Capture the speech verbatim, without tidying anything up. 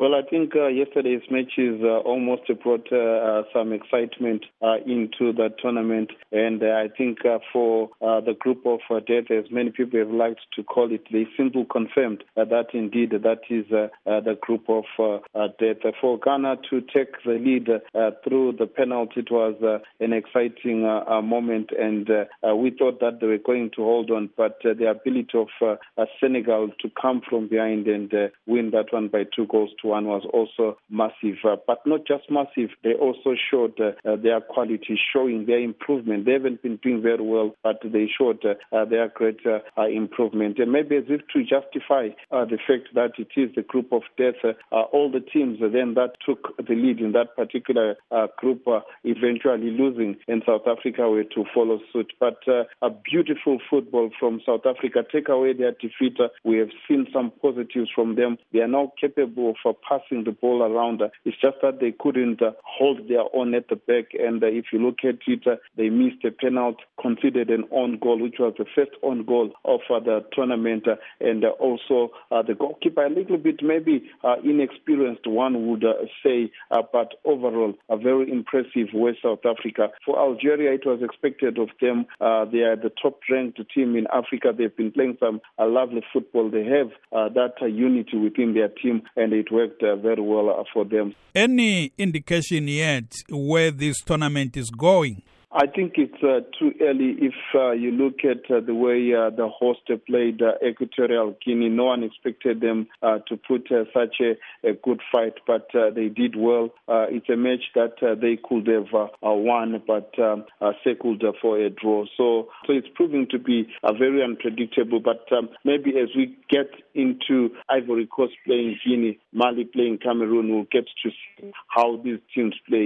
Well, I think uh, yesterday's matches uh, almost brought uh, uh, some excitement uh, into the tournament, and uh, I think uh, for uh, the group of uh, death, as many people have liked to call it, they simply confirmed uh, that indeed that is uh, uh, the group of uh, uh, death. For Ghana to take the lead uh, through the penalty, it was uh, an exciting uh, uh, moment, and uh, uh, we thought that they were going to hold on, but uh, the ability of uh, uh, Senegal to come from behind and uh, win that one by two goals to one was also massive, uh, but not just massive. They also showed uh, uh, their quality, showing their improvement. They haven't been doing very well, but they showed uh, uh, their great uh, uh, improvement. And maybe as if to justify uh, the fact that it is the group of death, uh, uh, all the teams uh, then that took the lead in that particular uh, group uh, eventually losing, and South Africa were to follow suit. But uh, a beautiful football from South Africa. Take away their defeat. Uh, we have seen some positives from them. They are now capable of uh, passing the ball around. Uh, it's just that they couldn't uh, hold their own at the back. And uh, if you look at it, uh, they missed a penalty, conceded an own goal, which was the first own goal of uh, the tournament. Uh, and uh, also uh, the goalkeeper, a little bit maybe uh, inexperienced, one would uh, say, uh, but overall a very impressive West South Africa. For Algeria, it was expected of them. Uh, they are the top-ranked team in Africa. They've been playing some uh, lovely football. They have uh, that uh, unity within their team, and it worked uh, very well uh, for them. Any indication yet where this tournament is going? I think it's uh, too early. If uh, you look at uh, the way uh, the host played uh, Equatorial Guinea, no one expected them uh, to put uh, such a, a good fight, but uh, they did well. Uh, it's a match that uh, they could have uh, uh, won, but um, uh, settled uh, for a draw. So, so it's proving to be uh, very unpredictable. But um, maybe as we get into Ivory Coast playing Guinea, Mali playing Cameroon, we'll get to see how these teams play.